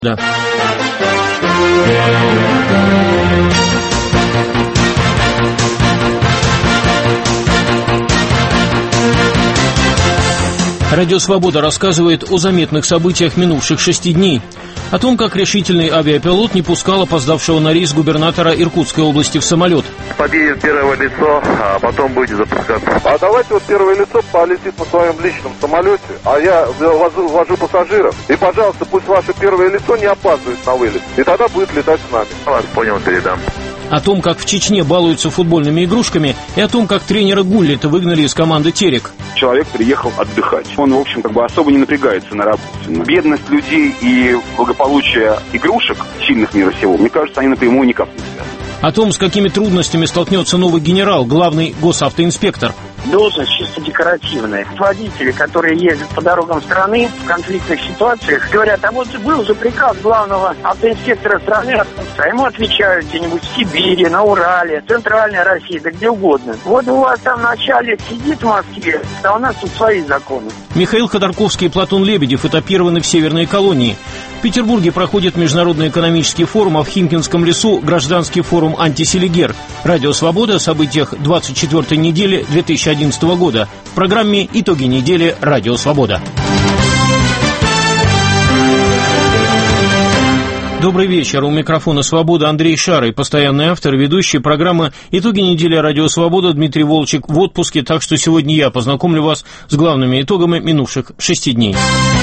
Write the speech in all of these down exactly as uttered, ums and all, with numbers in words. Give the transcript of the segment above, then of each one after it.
Да. Радио «Свобода» рассказывает о заметных событиях минувших шести дней. О том, как решительный авиапилот не пускал опоздавшего на рейс губернатора Иркутской области в самолет. Подъедет первое лицо, а потом будете запускаться. А давайте вот первое лицо полетит на своем личном самолете, а я вожу, вожу пассажиров. И, пожалуйста, пусть ваше первое лицо не опаздывает на вылет. И тогда будет летать с нами. Вас понял, передам. О том, как в Чечне балуются футбольными игрушками, и о том, как тренера Гуллита выгнали из команды «Терек». Человек приехал отдыхать. Он, в общем, как бы особо не напрягается на работе. Бедность людей и благополучие игрушек сильных мира сего, мне кажется, они напрямую никак не связаны. О том, с какими трудностями столкнется новый генерал, главный госавтоинспектор. Должность чисто декоративная. Водители, которые ездят по дорогам страны в конфликтных ситуациях, говорят, а вот был же приказ главного автоинспектора страны, а ему отвечают где-нибудь в Сибири, на Урале, Центральной России, да где угодно. Вот у вас там начальник сидит в Москве, а у нас тут свои законы. Михаил Ходорковский и Платон Лебедев этапированы в северной колонии. В Петербурге проходит Международный экономический форум, а в Химкинском лесу гражданский форум «Антиселигер». Радио «Свобода» о событиях двадцать четвёртой недели две тысячи одиннадцатого года. В программе «Итоги недели. Радио Свобода». Добрый вечер. У микрофона «Свобода» Андрей Шарый, постоянный автор и ведущий программы «Итоги недели. Радио Свобода» Дмитрий Волчек в отпуске, так что сегодня я познакомлю вас с главными итогами минувших шести дней.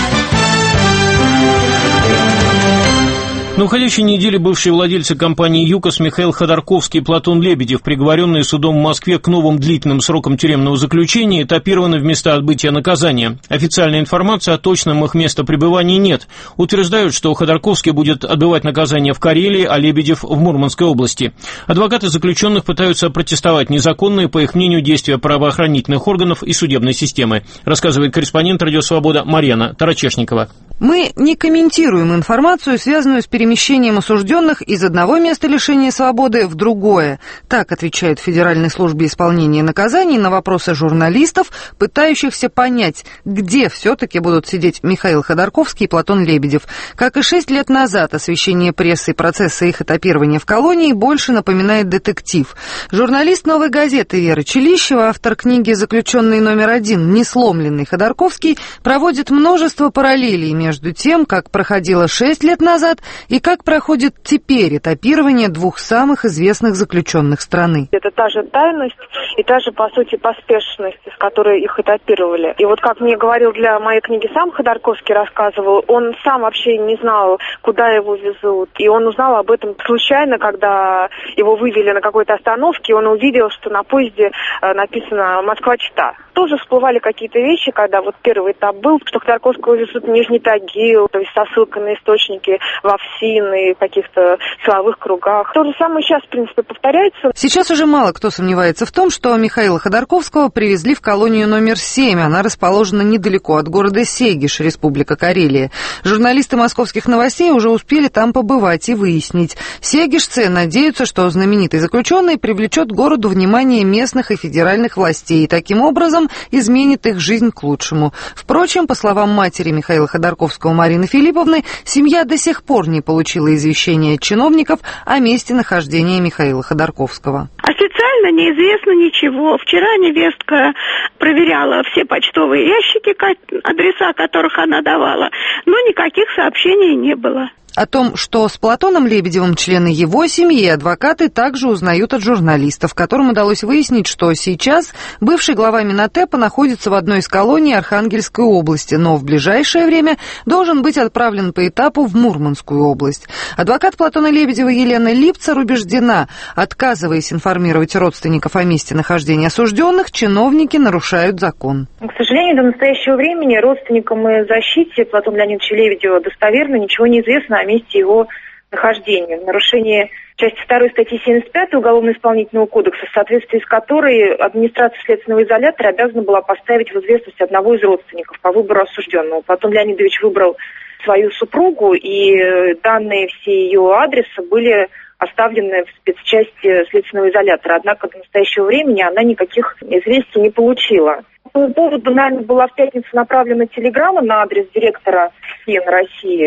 На уходящей неделе бывшие владельцы компании «ЮКОС» Михаил Ходорковский и Платон Лебедев, приговоренные судом в Москве к новым длительным срокам тюремного заключения, этапированы в места отбытия наказания. Официальной информации о точном их местопребывании нет. Утверждают, что Ходорковский будет отбывать наказание в Карелии, а Лебедев в Мурманской области. Адвокаты заключенных пытаются протестовать незаконные, по их мнению, действия правоохранительных органов и судебной системы, рассказывает корреспондент «Радио Свобода» Марьяна Тарачешникова. Мы не комментируем информацию, связанную с перемещением осужденных из одного места лишения свободы в другое. Так отвечает в Федеральной службе исполнения наказаний на вопросы журналистов, пытающихся понять, где все-таки будут сидеть Михаил Ходорковский и Платон Лебедев. Как и шесть лет назад, освещение прессы и процесса их этапирования в колонии больше напоминает детектив. Журналист «Новой газеты» Вера Челищева, автор книги «Заключенный номер один. Несломленный Ходорковский», проводит множество параллелей между тем, как проходило шесть лет назад и как проходит теперь этапирование двух самых известных заключенных страны. Это та же тайность и та же, по сути, поспешность, с которой их этапировали. И вот как мне говорил для моей книги сам Ходорковский, рассказывал, он сам вообще не знал, куда его везут. И он узнал об этом случайно, когда его вывели на какой-то остановке, и он увидел, что на поезде написано «Москва-Чита». Тоже всплывали какие-то вещи, когда вот первый этап был, что Ходорковского везут в Нижний Тагил, то есть со ссылкой на источники во ФСИН и каких-то силовых кругах. То же самое сейчас, в принципе, повторяется. Сейчас уже мало кто сомневается в том, что Михаила Ходорковского привезли в колонию номер семь. Она расположена недалеко от города Сегиш, Республика Карелия. Журналисты московских новостей уже успели там побывать и выяснить. Сегишцы надеются, что знаменитый заключенный привлечет к городу внимание местных и федеральных властей и таким образом изменит их жизнь к лучшему. Впрочем, по словам матери Михаила Ходорковского Марины Филипповны, семья до сих пор не получила извещения от чиновников о месте нахождения Михаила Ходорковского. Официально неизвестно ничего. Вчера невестка проверяла все почтовые ящики, адреса которых она давала, но никаких сообщений не было. О том, что с Платоном Лебедевым члены его семьи и адвокаты также узнают от журналистов, которым удалось выяснить, что сейчас бывший глава Минотепа находится в одной из колоний Архангельской области, но в ближайшее время должен быть отправлен по этапу в Мурманскую область. Адвокат Платона Лебедева Елена Липцер убеждена, отказываясь информировать родственников о месте нахождения осужденных, чиновники нарушают закон. К сожалению, до настоящего времени родственникам и защите Платона Леонидовича Лебедева достоверно ничего не известно о месте его нахождения. В нарушении части второй статьи семьдесят пятой Уголовно-исполнительного кодекса, в соответствии с которой администрация следственного изолятора обязана была поставить в известность одного из родственников по выбору осужденного. Платон Леонидович выбрал свою супругу, и данные все ее адреса были оставлены в спецчасти следственного изолятора. Однако до настоящего времени она никаких известий не получила. По поводу, наверное, была в пятницу направлена телеграмма на адрес директора ФСИН России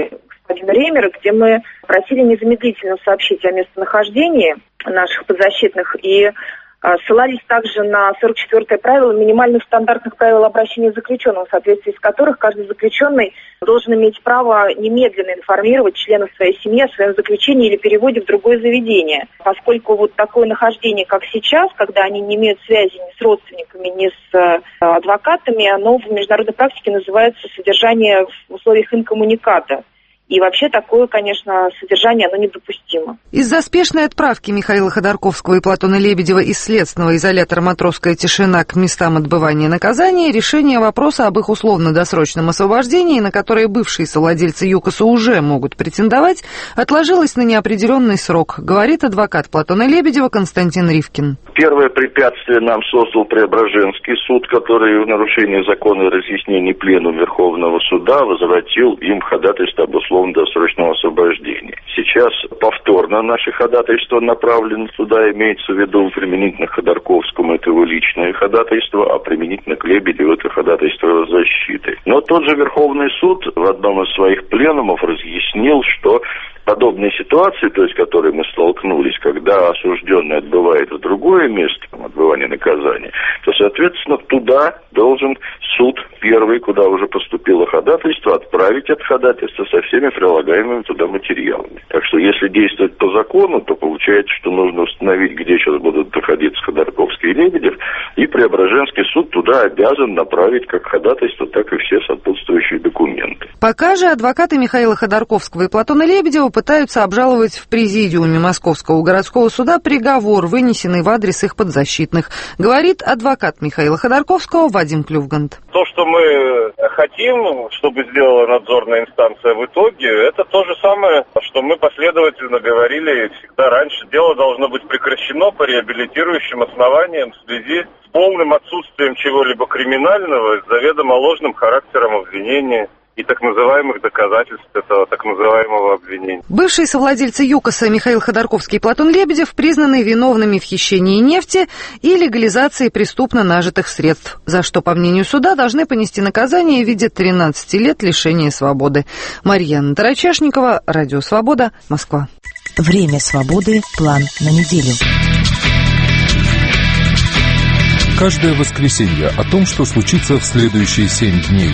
Владимира Ремера, где мы просили незамедлительно сообщить о местонахождении наших подзащитных и ссылались также на сорок четвёртое правило минимальных стандартных правил обращения с заключенным, в соответствии с которых каждый заключенный должен иметь право немедленно информировать членов своей семьи о своем заключении или переводе в другое заведение. Поскольку вот такое нахождение, как сейчас, когда они не имеют связи ни с родственниками, ни с адвокатами, оно в международной практике называется содержание в условиях инкоммуниката. И вообще такое, конечно, содержание, оно недопустимо. Из-за спешной отправки Михаила Ходорковского и Платона Лебедева из следственного изолятора «Матросская тишина» к местам отбывания наказания решение вопроса об их условно-досрочном освобождении, на которое бывшие совладельцы ЮКОСа уже могут претендовать, отложилось на неопределенный срок, говорит адвокат Платона Лебедева Константин Ривкин. Первое препятствие нам создал Преображенский суд, который в нарушении закона и разъяснений Пленума Верховного суда возвратил им ходатайство об условно-досрочном освобождении. Сейчас повторно наши ходатайства направлены туда, имеется в виду применительно к Ходорковскому это его личное ходатайство, а применительно к Лебедеву это ходатайство защиты. Но тот же Верховный суд в одном из своих пленумов разъяснил, что подобные ситуации, то есть, с которой мы столкнулись, когда осужденный отбывает в другое место отбывания наказания, то, соответственно, туда должен суд первый, куда уже поступило ходатайство, отправить от ходатайства со всеми прилагаемыми туда материалами. Так что, если действовать по закону, то получается, что нужно установить, где сейчас будут находиться Ходорковский и Лебедев, и Преображенский суд туда обязан направить как ходатайство, так и все сопутствующие документы. Пока же адвокаты Михаила Ходорковского и Платона Лебедева пытаются обжаловать в президиуме Московского городского суда приговор, вынесенный в адрес их подзащитных, говорит адвокат Михаила Ходорковского Вадим Клювгант. То, что мы хотим, чтобы сделала надзорная инстанция в итоге, это то же самое, что мы последовательно говорили всегда раньше. Дело должно быть прекращено по реабилитирующим основаниям в связи с полным отсутствием чего-либо криминального, с заведомо ложным характером обвинения и так называемых доказательств этого так называемого обвинения. Бывшие совладельцы ЮКОСа Михаил Ходорковский и Платон Лебедев признаны виновными в хищении нефти и легализации преступно нажитых средств, за что, по мнению суда, должны понести наказание в виде тринадцати лет лишения свободы. Марьяна Тарачешникова, Радио Свобода, Москва. Время свободы. План на неделю. Каждое воскресенье о том, что случится в следующие семь дней.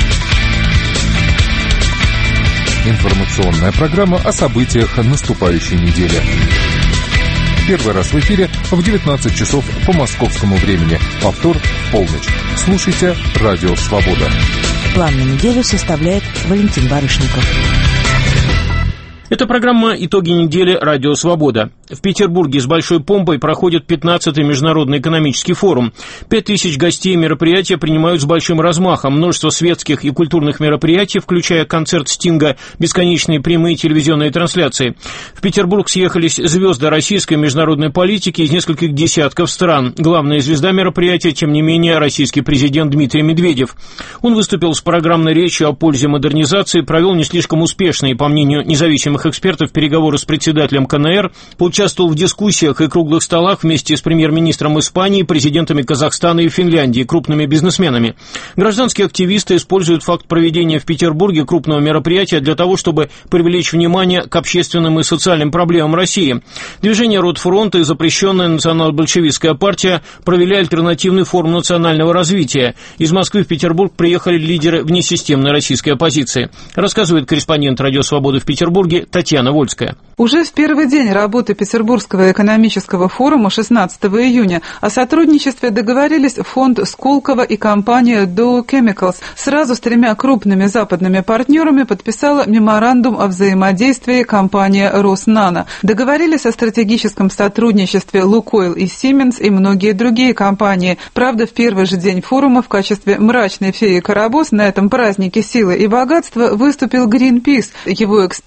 Информационная программа о событиях наступающей недели. Первый раз в эфире в девятнадцать часов по московскому времени. Повтор в полночь. Слушайте Радио Свобода. План на неделю составляет Валентин Барышников. Это программа «Итоги недели. Радио Свобода». В Петербурге с большой помпой проходит пятнадцатый международный экономический форум. Пять тысяч гостей мероприятия принимают с большим размахом. Множество светских и культурных мероприятий, включая концерт Стинга, бесконечные прямые телевизионные трансляции. В Петербург съехались звезды российской международной политики из нескольких десятков стран. Главная звезда мероприятия, тем не менее, российский президент Дмитрий Медведев. Он выступил с программной речью о пользе модернизации, провел не слишком успешные, по мнению независимых экспертов, переговоры с председателем ка эн эр, поучаствовал в дискуссиях и круглых столах вместе с премьер-министром Испании, президентами Казахстана и Финляндии, крупными бизнесменами. Гражданские активисты используют факт проведения в Петербурге крупного мероприятия для того, чтобы привлечь внимание к общественным и социальным проблемам России. Движение Ротфронт и запрещенная национал-большевистская партия провели альтернативный форум национального развития. Из Москвы в Петербург приехали лидеры внесистемной российской оппозиции. Рассказывает корреспондент Радио Свободы в Петербурге Татьяна Вольская. Уже в первый день работы Петербургского экономического форума шестнадцатого июня о сотрудничестве договорились фонд Сколково и компания Dow Chemicals. Сразу с тремя крупными западными партнерами подписала меморандум о взаимодействии компания Роснано. Договорились о стратегическом сотрудничестве Лукойл и Siemens и многие другие компании. Правда, в первый же день форума в качестве мрачной феи Карабос на этом празднике силы и богатства выступил Greenpeace. Его эксперты заявили,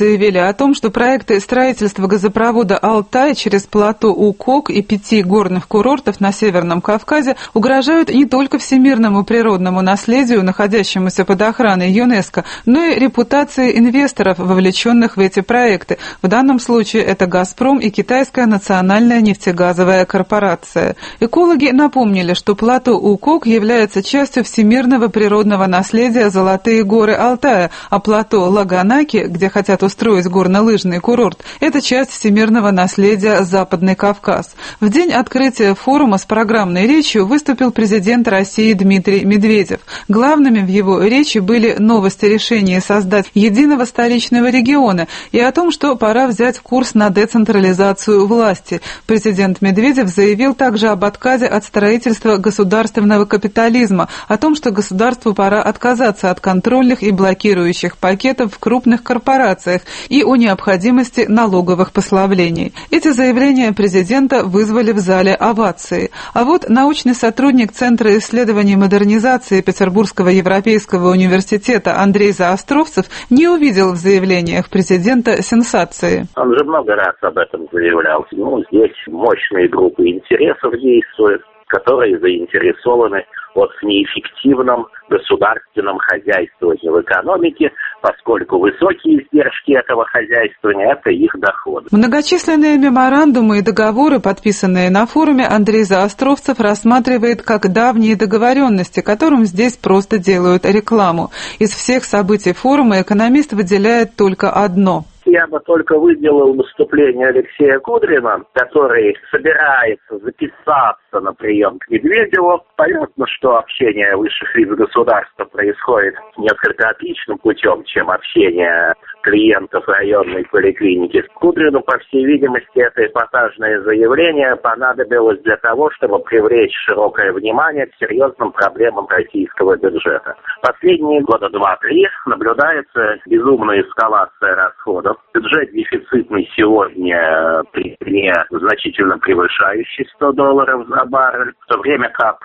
заявили о том, что проекты строительства газопровода «Алтай» через плато Укок и пяти горных курортов на Северном Кавказе угрожают не только всемирному природному наследию, находящемуся под охраной ЮНЕСКО, но и репутации инвесторов, вовлеченных в эти проекты. В данном случае это «Газпром» и Китайская национальная нефтегазовая корпорация. Экологи напомнили, что плато Укок является частью всемирного природного наследия «Золотые горы Алтая», а плато Лаганаки, где хотят устроить горнолыжный курорт, это часть всемирного наследия «Западный Кавказ». В день открытия форума с программной речью выступил президент России Дмитрий Медведев. Главными в его речи были новости решения создать единого столичного региона и о том, что пора взять курс на децентрализацию власти. Президент Медведев заявил также об отказе от строительства государственного капитализма, о том, что государству пора отказаться от контрольных и блокирующих пакетов в крупных корпорациях и о необходимости налоговых послаблений. Эти заявления президента вызвали в зале овации. А вот научный сотрудник Центра исследований модернизации Петербургского европейского университета Андрей Заостровцев не увидел в заявлениях президента сенсации. Он же много раз об этом заявлял. Ну, здесь мощные группы интересов действуют, которые заинтересованы вот в неэффективном государственном хозяйствовании в экономике, поскольку высокие издержки этого хозяйствования – это их доход. Многочисленные меморандумы и договоры, подписанные на форуме, Андрей Заостровцев рассматривает как давние договоренности, которым здесь просто делают рекламу. Из всех событий форума экономист выделяет только одно – я бы только выделил выступление Алексея Кудрина, который собирается записаться на прием к Медведеву. Понятно, что общение высших лиц государства происходит несколько отличным путем, чем общение клиентов районной поликлиники. Кудрину, по всей видимости, это эпатажное заявление понадобилось для того, чтобы привлечь широкое внимание к серьезным проблемам российского бюджета. Последние года два-три наблюдается безумная эскалация расходов. Бюджет дефицитный сегодня при цене значительно превышающий сто долларов за баррель, в то время как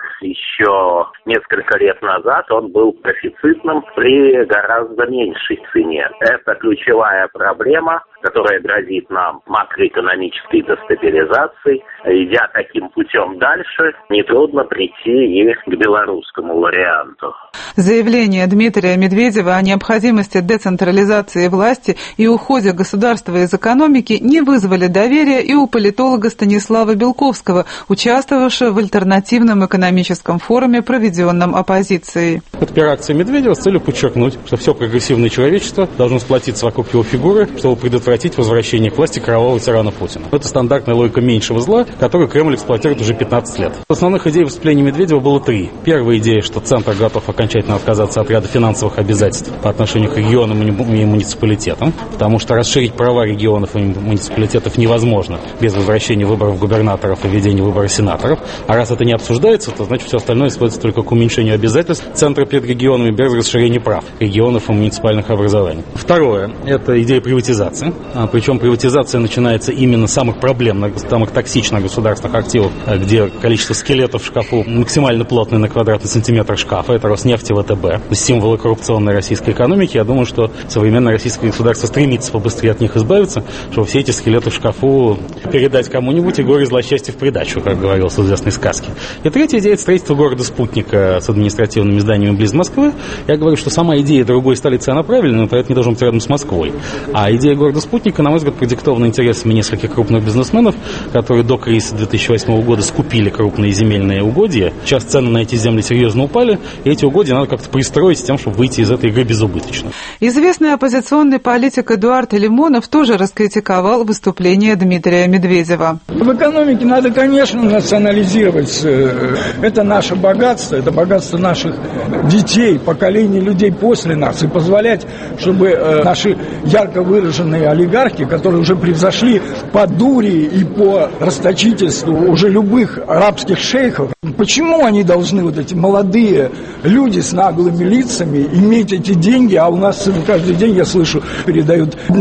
еще несколько лет назад он был профицитным при гораздо меньшей цене. Это ключевая проблема, которая грозит нам макроэкономической дестабилизацией. Идя таким путем дальше, нетрудно прийти и к белорусскому варианту. Заявление Дмитрия Медведева о необходимости децентрализации власти и уходе государства из экономики не вызвали доверия и у политолога Станислава Белковского, участвовавшего в альтернативном экономическом форуме, проведенном оппозицией. Это пиар-акция Медведева с целью подчеркнуть, что все прогрессивное человечество должно сплотиться вокруг его фигуры, чтобы предотвратить возвращение к власти кровавого тирана Путина. Это стандартная логика меньшего зла, которую Кремль эксплуатирует уже пятнадцать лет. Основных идей выступления Медведева было три. Первая идея, что Центр готов окончательно отказаться от ряда финансовых обязательств по отношению к регионам и муниципалитетам, потому что расширить права регионов и муниципалитетов невозможно без возвращения выборов губернаторов и введения выборов сенаторов. А раз это не обсуждается, то значит все остальное сводится только к уменьшению обязательств Центра перед регионами без расширения прав регионов и муниципальных образований. Второе – это идея приватизации. Причем приватизация начинается именно с самых проблемных, самых токсичных государственных активов, где количество скелетов в шкафу максимально плотное на квадратный сантиметр шкафа. Это Роснефть и ВТБ. Символы коррупционной российской экономики. Я думаю, что современное российское государство стремится побыстрее от них избавиться, чтобы все эти скелеты в шкафу передать кому-нибудь и горе злосчастье в придачу, как говорилось в известной сказке. И третья идея – это строительство города-спутника с административными зданиями близ Москвы. Я говорю, что сама идея другой столицы, она правильная, но это не должен быть рядом с Москвой. А идея города-спутника, на мой взгляд, продиктована интересами нескольких крупных бизнесменов, которые до кризиса две тысячи восьмого года скупили крупные земельные угодья. Сейчас цены на эти земли серьезно упали, и эти угодья надо как-то пристроить с тем, чтобы выйти из этой игры безубыточно. Известный оппозиционный политик Эдуард Лимонов тоже раскритиковал выступление Дмитрия Медведева. В экономике надо, конечно, национализировать. Это наше богатство, это богатство наших детей, поколений людей после нас, и позволять, чтобы наши ярко выраженные олигархи, которые уже превзошли по дури и по расточительству уже любых арабских шейхов, почему они должны, вот эти молодые люди с наглыми лицами, иметь эти деньги, а у нас каждый день, я слышу, передают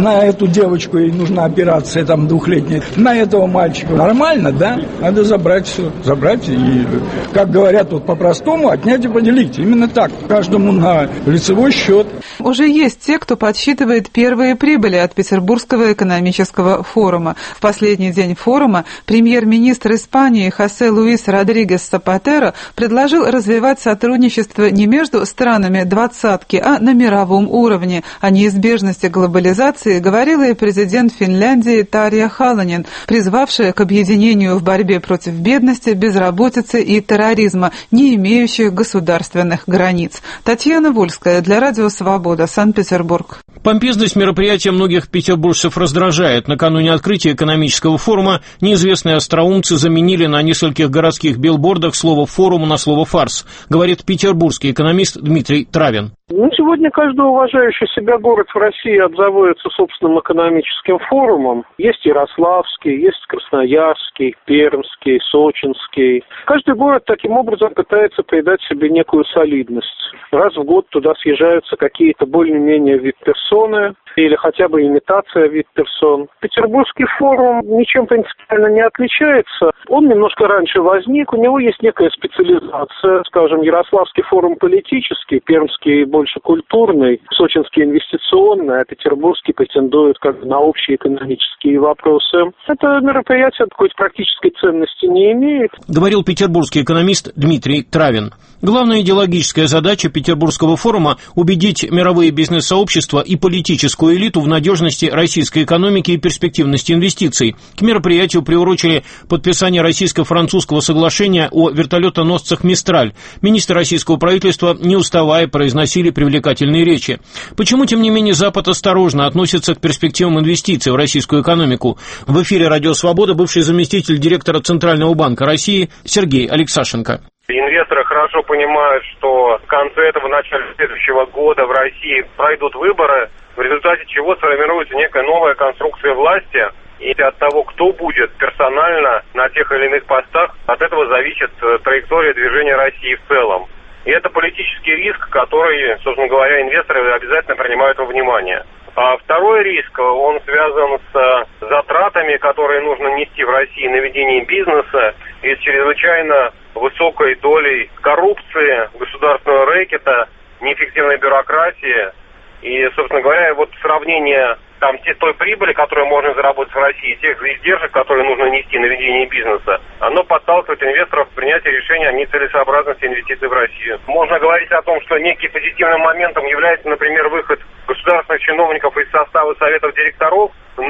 на эту девочку ей нужна операция там двухлетняя, на этого мальчика. Нормально, да? Надо забрать все. Забрать и, как говорят вот по-простому, отнять и поделить. Именно так. Каждому на лицевой счет. Уже есть те, кто подсчитывает первые прибыли от Петербургского экономического форума. В последний день форума премьер-министр Испании Хосе Луис Родригес Сапатеро предложил развивать сотрудничество не между странами двадцатки, а на мировом уровне. О неизбежности глобализации говорила и президент Финляндии Тарья Халонен, призвавшая к объединению в борьбе против бедности, безработицы и терроризма, не имеющих государственных границ. Татьяна Вольская для Радио Свобода, Санкт-Петербург. Помпезность мероприятия многих петербуржцев раздражает. Накануне открытия экономического форума неизвестные остроумцы заменили на нескольких городских билбордах слово «форум» на слово «фарс», говорит петербургский экономист Дмитрий Травин. Ну, сегодня каждый уважающий себя город в России обзаводится собственным экономическим форумом. Есть Ярославский, есть Красноярский, Пермский, Сочинский. Каждый город таким образом пытается придать себе некую солидность. Раз в год туда съезжаются какие-то более-менее вип-персоны или хотя бы имитация вип-персон. Петербургский форум ничем принципиально не отличается. Он немножко раньше возник, у него есть некая специализация. Скажем, Ярославский форум политический, Пермский больше культурный, Сочинский инвестиционный, а Петербургский претендует как бы на общие экономические вопросы. Это мероприятие какой-то практической ценности не имеет. Говорил петербургский экономист Дмитрий Травин. Главная идеологическая задача Петербургского форума – убедить мировые бизнес-сообщества и политическую элиту в надежности российской экономики и перспективности инвестиций. К мероприятию приурочили подписание российско-французского соглашения о вертолетоносцах «Мистраль». Министры российского правительства, не уставая, произносили привлекательные речи. Почему, тем не менее, Запад осторожно относится к перспективам инвестиций в российскую экономику? В эфире «Радио Свобода» бывший заместитель директора Центрального банка России Сергей Алексашенко. Инвесторы хорошо понимают, что в конце этого, начале следующего года в России пройдут выборы, в результате чего сформируется некая новая конструкция власти. И от того, кто будет персонально на тех или иных постах, от этого зависит траектория движения России в целом. И это политический риск, который, собственно говоря, инвесторы обязательно принимают во внимание. А второй риск, он связан с затратами, которые нужно нести в России на ведение бизнеса и с чрезвычайно высокой долей коррупции, государственного рэкета, неэффективной бюрократии. И, собственно говоря, вот сравнение там той прибыли, которую можно заработать в России, тех издержек, которые нужно нести на ведение бизнеса, оно подталкивает инвесторов к принятию решения о нецелесообразности инвестиций в Россию. Можно говорить о том, что неким позитивным моментом является, например, выход государственных чиновников из состава советов директоров,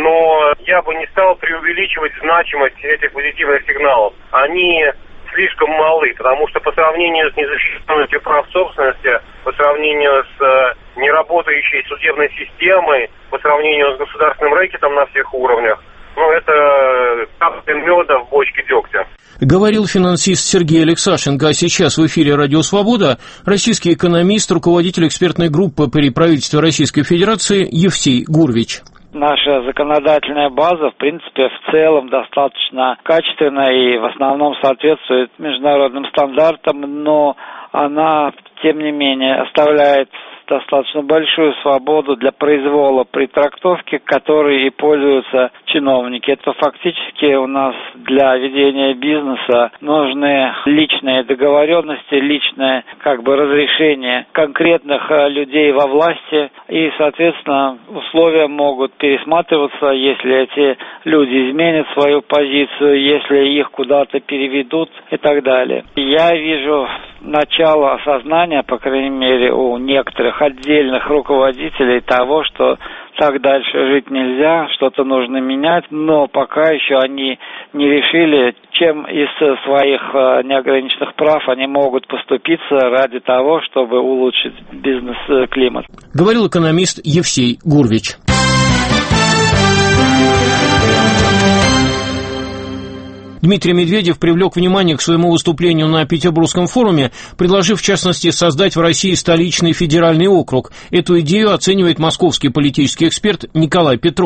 но я бы не стал преувеличивать значимость этих позитивных сигналов. Они слишком малы, потому что по сравнению с незащищенностью прав собственности, по сравнению с э, неработающей судебной системой, по сравнению с государственным рэкетом на всех уровнях, ну это капля меда в бочке дегтя. Говорил финансист Сергей Алексашенко, а сейчас в эфире «Радио Свобода» российский экономист, руководитель экспертной группы при правительстве Российской Федерации Евсей Гурвич. Наша законодательная база, в принципе, в целом достаточно качественная и в основном соответствует международным стандартам, но она, тем не менее, оставляет достаточно большую свободу для произвола при трактовке, которой и пользуются чиновники. Это фактически у нас для ведения бизнеса нужны личные договоренности, личное как бы разрешение конкретных людей во власти, и, соответственно, условия могут пересматриваться, если эти люди изменят свою позицию, если их куда-то переведут и так далее. Я вижу начало осознания, по крайней мере, у некоторых отдельных руководителей того, что так дальше жить нельзя, что-то нужно менять, но пока еще они не решили, чем из своих неограниченных прав они могут поступиться ради того, чтобы улучшить бизнес-климат. Говорил экономист Евсей Гурвич. Дмитрий Медведев привлек внимание к своему выступлению на Петербургском форуме, предложив, в частности, создать в России столичный федеральный округ. Эту идею оценивает московский политический эксперт Николай Петров.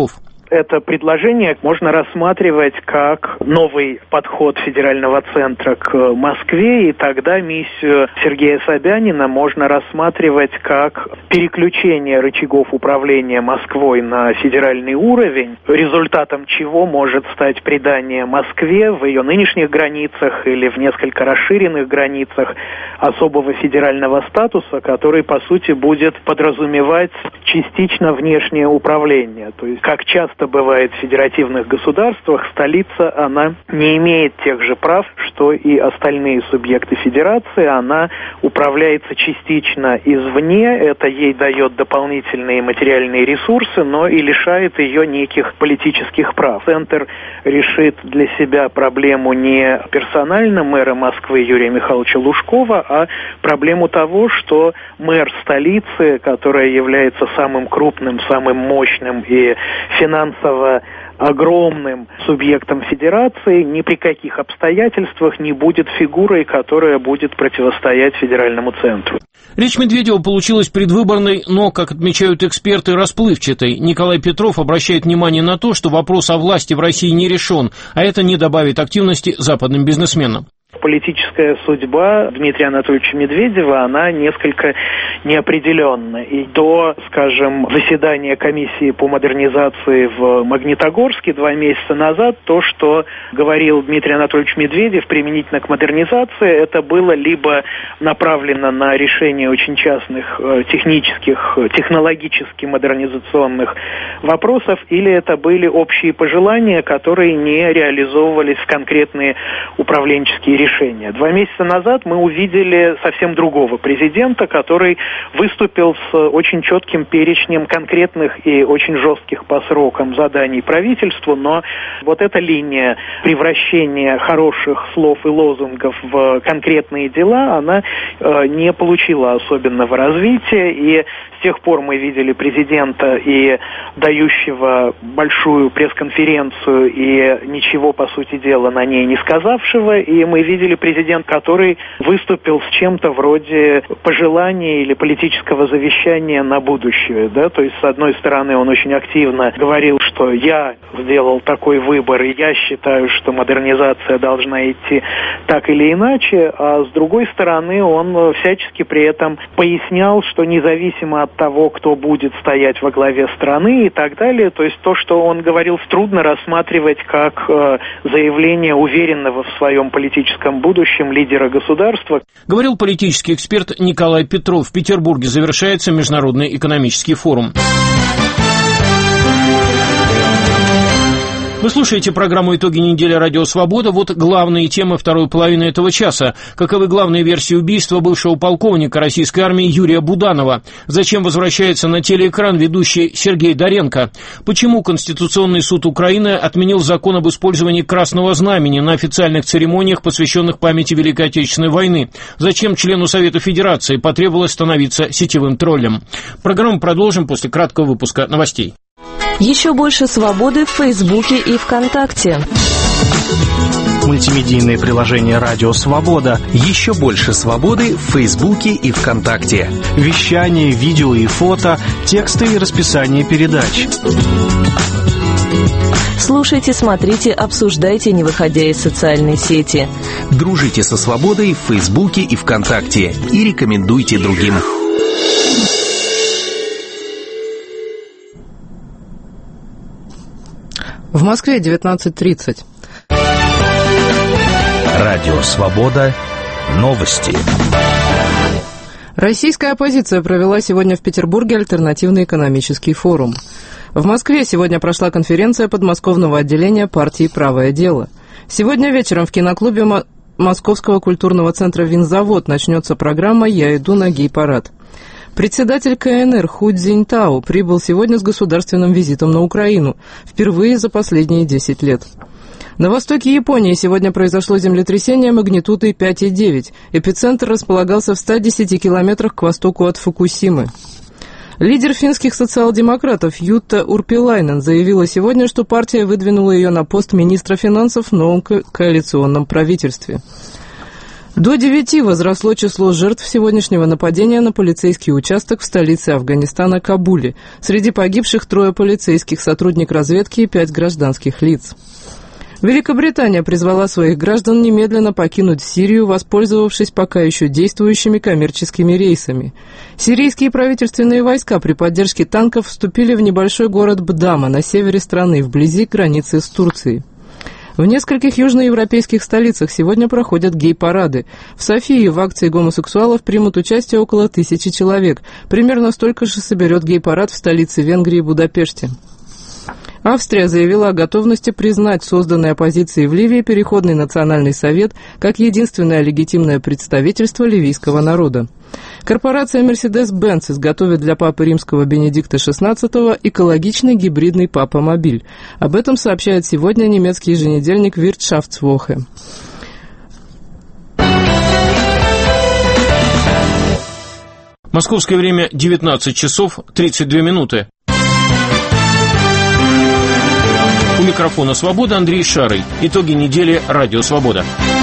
Это предложение можно рассматривать как новый подход федерального центра к Москве, и тогда миссию Сергея Собянина можно рассматривать как переключение рычагов управления Москвой на федеральный уровень, результатом чего может стать придание Москве в ее нынешних границах или в несколько расширенных границах особого федерального статуса, который, по сути, будет подразумевать частично внешнее управление. То есть, как часто бывает в федеративных государствах, столица, она не имеет тех же прав, что и остальные субъекты федерации. Она управляется частично извне, это ей дает дополнительные материальные ресурсы, но и лишает ее неких политических прав. Центр решит для себя проблему не персонально мэра Москвы Юрия Михайловича Лужкова, а проблему того, что мэр столицы, которая является самым крупным, самым мощным и финансово огромным субъектом федерации, ни при каких обстоятельствах не будет фигурой, которая будет противостоять федеральному центру. Речь Медведева получилась предвыборной, но, как отмечают эксперты, расплывчатой. Николай Петров обращает внимание на то, что вопрос о власти в России не решен, а это не добавит активности западным бизнесменам. Политическая судьба Дмитрия Анатольевича Медведева, она несколько неопределенна. И до, скажем, заседания комиссии по модернизации в Магнитогорске два месяца назад, то, что говорил Дмитрий Анатольевич Медведев применительно к модернизации, это было либо направлено на решение очень частных технических, технологически модернизационных вопросов, или это были общие пожелания, которые не реализовывались в конкретные управленческие решения. Решения. Два месяца назад мы увидели совсем другого президента, который выступил с очень четким перечнем конкретных и очень жестких по срокам заданий правительству, но вот эта линия превращения хороших слов и лозунгов в конкретные дела, она э, не получила особенного развития, и с тех пор мы видели президента и дающего большую пресс-конференцию и ничего, по сути дела, на ней не сказавшего, и мы видели президент, который выступил с чем-то вроде пожелания или политического завещания на будущее, да, то есть, с одной стороны, он очень активно говорил, что я сделал такой выбор, и я считаю, что модернизация должна идти так или иначе, а с другой стороны, он всячески при этом пояснял, что независимо от того, кто будет стоять во главе страны и так далее, то есть то, что он говорил, трудно рассматривать как э, заявление уверенного в своем политическом будущем лидера государства. Говорил политический эксперт Николай Петров. В Петербурге завершается Международный экономический форум. Вы слушаете программу «Итоги недели. Радио Свобода». Вот главные темы второй половины этого часа. Каковы главные версии убийства бывшего полковника российской армии Юрия Буданова? Зачем возвращается на телеэкран ведущий Сергей Доренко? Почему Конституционный суд Украины отменил закон об использовании красного знамени на официальных церемониях, посвященных памяти Великой Отечественной войны? Зачем члену Совета Федерации потребовалось становиться сетевым троллем? Программу продолжим после краткого выпуска новостей. Еще больше свободы в Фейсбуке и ВКонтакте. Мультимедийное приложение «Радио Свобода». Еще больше свободы в Фейсбуке и ВКонтакте. Вещание, видео и фото, тексты и расписание передач. Слушайте, смотрите, обсуждайте, не выходя из социальной сети. Дружите со свободой в Фейсбуке и ВКонтакте. И рекомендуйте другим. В Москве девятнадцать тридцать. Радио «Свобода». Новости. Российская оппозиция провела сегодня в Петербурге альтернативный экономический форум. В Москве сегодня прошла конференция подмосковного отделения партии «Правое дело». Сегодня вечером в киноклубе Московского культурного центра «Винзавод» начнется программа «Я иду на гей-парад». Председатель ка эн эр Ху Цзиньтао прибыл сегодня с государственным визитом на Украину, впервые за последние десять лет. На востоке Японии сегодня произошло землетрясение магнитудой пять и девять. Эпицентр располагался в ста десяти километрах к востоку от Фукусимы. Лидер финских социал-демократов Ютта Урпилайнен заявила сегодня, что партия выдвинула ее на пост министра финансов в новом ко- коалиционном правительстве. До девяти возросло число жертв сегодняшнего нападения на полицейский участок в столице Афганистана Кабуле. Среди погибших трое полицейских, сотрудник разведки и пять гражданских лиц. Великобритания призвала своих граждан немедленно покинуть Сирию, воспользовавшись пока еще действующими коммерческими рейсами. Сирийские правительственные войска при поддержке танков вступили в небольшой город Бдама на севере страны, вблизи границы с Турцией. В нескольких южноевропейских столицах сегодня проходят гей-парады. В Софии в акции гомосексуалов примут участие около тысячи человек. Примерно столько же соберет гей-парад в столице Венгрии Будапеште. Австрия заявила о готовности признать созданный оппозицией в Ливии Переходный национальный совет как единственное легитимное представительство ливийского народа. Корпорация Mercedes-Benz изготовит для Папы Римского Бенедикта шестнадцатого экологичный гибридный папа-мобиль. Об этом сообщает сегодня немецкий еженедельник Wirtschaftswoche. Московское время девятнадцать часов тридцать две минуты. У микрофона «Свобода» Андрей Шарый. Итоги недели «Радио Свобода».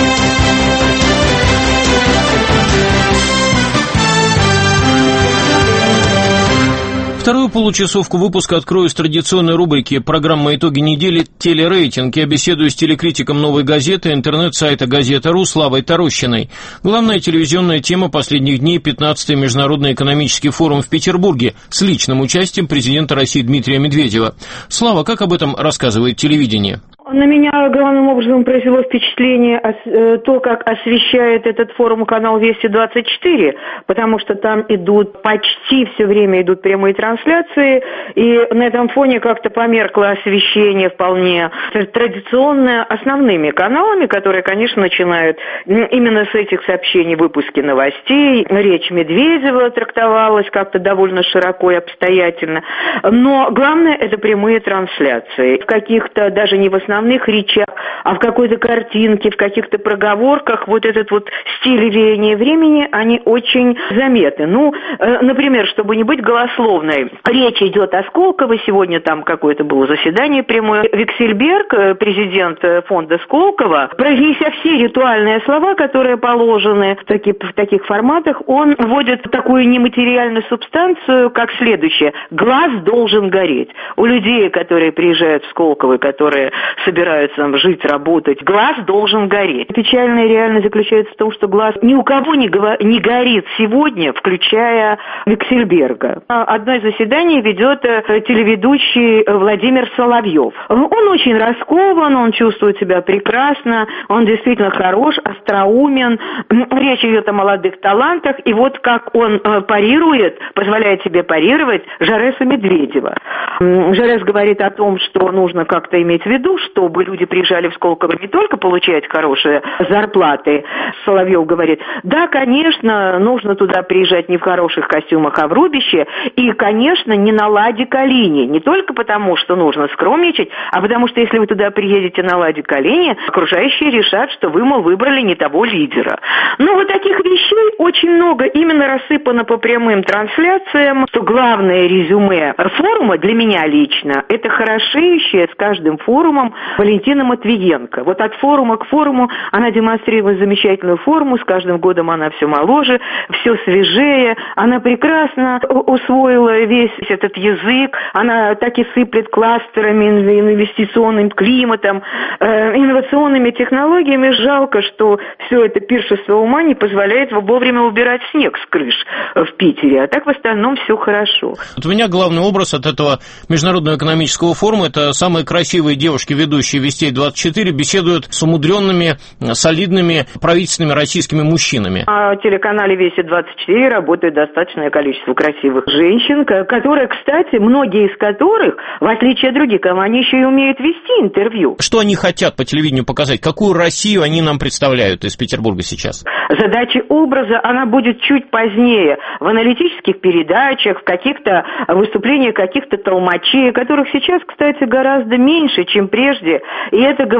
Вторую получасовку выпуска открою с традиционной рубрики программы «Итоги недели. Телерейтинг». Я беседую с телекритиком «Новой газеты», интернет-сайта «Газета.ру» Славой Тарощиной. Главная телевизионная тема последних дней – пятнадцатый Международный экономический форум в Петербурге с личным участием президента России Дмитрия Медведева. Слава, как об этом рассказывает телевидение? На меня главным образом произвело впечатление то, как освещает этот форум канал Вести двадцать четыре, потому что там идут почти все время идут прямые трансляции, и на этом фоне как-то померкло освещение вполне традиционное основными каналами, которые, конечно, начинают именно с этих сообщений выпуски новостей. Речь Медведева трактовалась как-то довольно широко и обстоятельно, но главное – это прямые трансляции. В каких-то, даже не в основном, основных речах, а в какой-то картинке, в каких-то проговорках вот этот вот стиль веяния времени, они очень заметны. Ну, э, например, чтобы не быть голословной, речь идет о Сколково, сегодня там какое-то было заседание прямое. Виксельберг, президент фонда Сколково, произнеся все ритуальные слова, которые положены в, таки, в таких форматах, он вводит такую нематериальную субстанцию, как следующее. Глаз должен гореть. У людей, которые приезжают в Сколково, которые собираются там жить, работать, глаз должен гореть. Печальная реальность заключается в том, что глаз ни у кого не, го- не горит сегодня, включая Виксельберга. Одно из заседаний ведет телеведущий Владимир Соловьев. Он очень раскован, он чувствует себя прекрасно, он действительно хорош, остроумен. Речь идет о молодых талантах, и вот как он парирует, позволяет себе парировать Жареса Медведева. Жарес говорит о том, что нужно как-то иметь в виду, чтобы люди приезжали в Сколково не только получать хорошие зарплаты. Соловьев говорит, да, конечно, нужно туда приезжать не в хороших костюмах, а в рубище, и, конечно, не на Ладе Калине. Не только потому, что нужно скромничать, а потому что если вы туда приедете на Ладе Калине, окружающие решат, что вы, мол, выбрали не того лидера. Ну, вот таких вещей очень много именно рассыпано по прямым трансляциям, что главное резюме форума для меня лично, это хорошеющее с каждым форумом Валентина Матвиенко. Вот от форума к форуму она демонстрирует замечательную форму, с каждым годом она все моложе, все свежее, она прекрасно усвоила весь этот язык, она так и сыплет кластерами, инвестиционным климатом, э, инновационными технологиями. Жалко, что все это пиршество ума не позволяет вовремя убирать снег с крыш в Питере, а так в остальном все хорошо. Вот у меня главный образ от этого Международного экономического форума – это самые красивые девушки, ведущие Вестей двадцать четыре, беседуют с умудренными, солидными правительственными российскими мужчинами. На телеканале Вести двадцать четыре работает достаточное количество красивых женщин, которые, кстати, многие из которых, в отличие от других, они еще и умеют вести интервью. Что они хотят по телевидению показать? Какую Россию они нам представляют из Петербурга сейчас? Задача образа, она будет чуть позднее, в аналитических передачах, в каких-то выступлениях каких-то толмачей, которых сейчас, кстати, гораздо меньше, чем прежде. И это говорит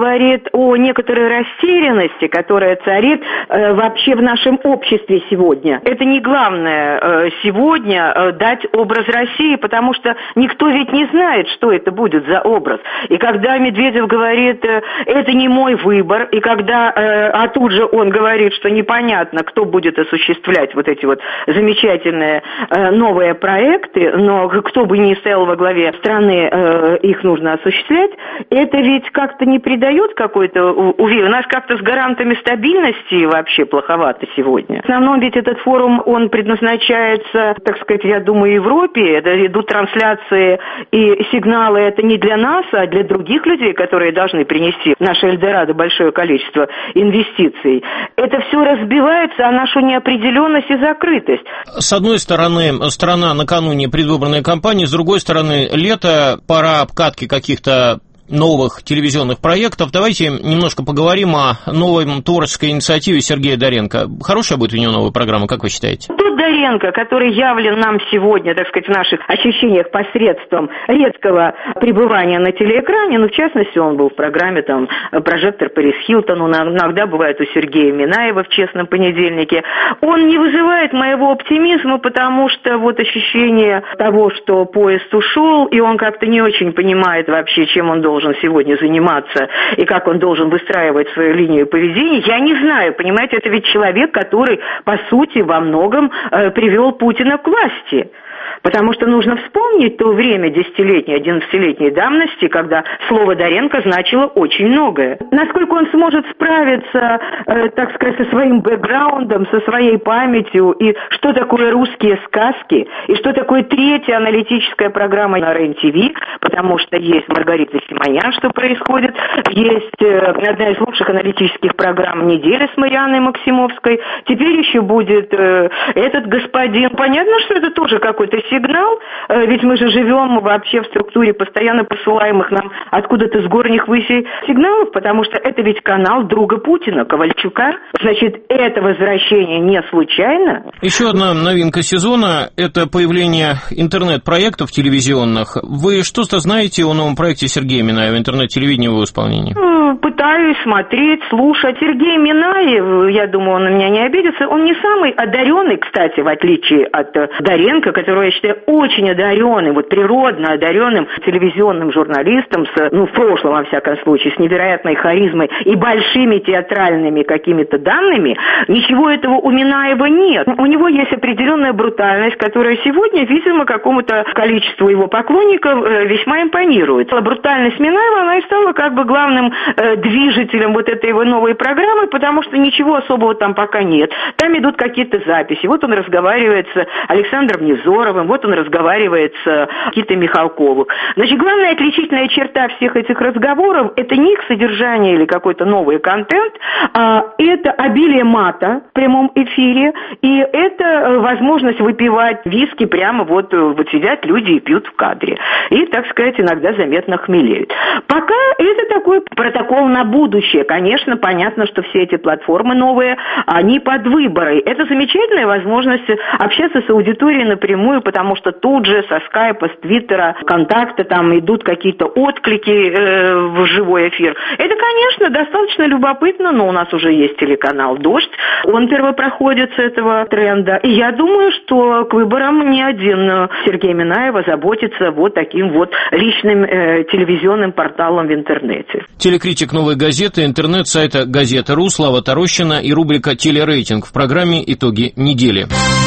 говорит о некоторой растерянности, которая царит э, вообще в нашем обществе сегодня. Это не главное э, сегодня э, дать образ России, потому что никто ведь не знает, что это будет за образ. И когда Медведев говорит, э, это не мой выбор, и когда, э, а тут же он говорит, что непонятно, кто будет осуществлять вот эти вот замечательные э, новые проекты, но кто бы ни стоял во главе страны, э, их нужно осуществлять, это ведь как-то не придает какой-то уверенности. У нас как-то с гарантами стабильности вообще плоховато сегодня. В основном ведь этот форум, он предназначается, так сказать, я думаю, Европе. Это идут трансляции и сигналы, это не для нас, а для других людей, которые должны принести в наше Эльдорадо большое количество инвестиций. Это все разбивается о нашу неопределенность и закрытость. С одной стороны, страна накануне предвыборной кампании, с другой стороны, лето, пора обкатки каких-то новых телевизионных проектов. Давайте немножко поговорим о новой творческой инициативе Сергея Доренко. Хорошая будет у него новая программа, как вы считаете? Тот Доренко, который явлен нам сегодня, так сказать, в наших ощущениях посредством редкого пребывания на телеэкране, ну, в частности, он был в программе там «Прожектор Пэрис Хилтон», иногда бывает у Сергея Минаева в «Честном понедельнике». Он не вызывает моего оптимизма, потому что вот ощущение того, что поезд ушел, и он как-то не очень понимает вообще, чем он должен сегодня заниматься и как он должен выстраивать свою линию поведения, я не знаю, понимаете, это ведь человек, который, по сути, во многом э, привел Путина к власти. Потому что нужно вспомнить то время десятилетней, одиннадцатилетней давности, когда слово Доренко значило очень многое. Насколько он сможет справиться, э, так сказать, со своим бэкграундом, со своей памятью, и что такое русские сказки, и что такое третья аналитическая программа на РЕН-ТВ, потому что есть Маргарита Симонян, что происходит, есть э, одна из лучших аналитических программ недели с Марианной Максимовской, теперь еще будет э, этот господин. Понятно, что это тоже какой-то сигнал, ведь мы же живем вообще в структуре постоянно посылаемых нам откуда-то с горних высей сигналов, потому что это ведь канал друга Путина, Ковальчука. Значит, это возвращение не случайно. Еще одна новинка сезона – это появление интернет-проектов телевизионных. Вы что-то знаете о новом проекте Сергея Минаева, интернет-телевидение в его исполнении? Пытаюсь смотреть, слушать. Сергей Минаев, я думаю, он на меня не обидится, он не самый одаренный, кстати, в отличие от Доренко, которого я считаю очень одаренным, вот природно одаренным телевизионным журналистом, с, ну, в прошлом, во всяком случае, с невероятной харизмой и большими театральными какими-то данными. Ничего этого у Минаева нет. У него есть определенная брутальность, которая сегодня, видимо, какому-то количеству его поклонников э, весьма импонирует. Брутальность Минаева, она и стала как бы главным э, движителем вот этой его новой программы, потому что ничего особого там пока нет. Там идут какие-то записи. Вот он разговаривает с Александром Невзоровым, вот он разговаривает с Китой Михалковым. Значит, главная отличительная черта всех этих разговоров – это не их содержание или какой-то новый контент, а это обилие мата в прямом эфире, и это возможность выпивать виски прямо вот, вот сидят люди и пьют в кадре. И, так сказать, иногда заметно хмелеют. Пока это такой протокол на будущее. Конечно, понятно, что все эти платформы новые, они под выборы. Это замечательная возможность общаться с аудиторией напрямую, потому что тут же со скайпа, с твиттера, контакта там идут какие-то отклики э, в живой эфир. Это, конечно, достаточно любопытно, но у нас уже есть телеканал «Дождь». Он первопроходец этого тренда. И я думаю, что к выборам ни один Сергей Минаев озаботится вот таким вот личным э, телевизионным порталом в интернете. Телекритик «Новой газеты», интернет-сайта «Газета.ру» Слава Тарощина и рубрика «Телерейтинг» в программе «Итоги недели».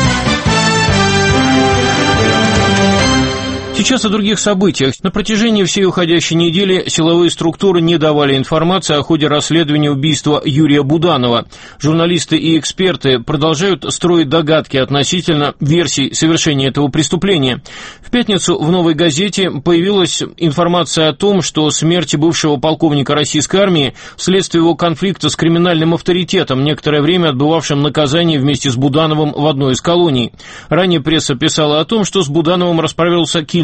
Сейчас о других событиях. На протяжении всей уходящей недели силовые структуры не давали информации о ходе расследования убийства Юрия Буданова. Журналисты и эксперты продолжают строить догадки относительно версий совершения этого преступления. В пятницу в «Новой газете» появилась информация о том, что смерть бывшего полковника российской армии вследствие его конфликта с криминальным авторитетом, некоторое время отбывавшим наказание вместе с Будановым в одной из колоний. Ранее пресса писала о том, что с Будановым расправился киллер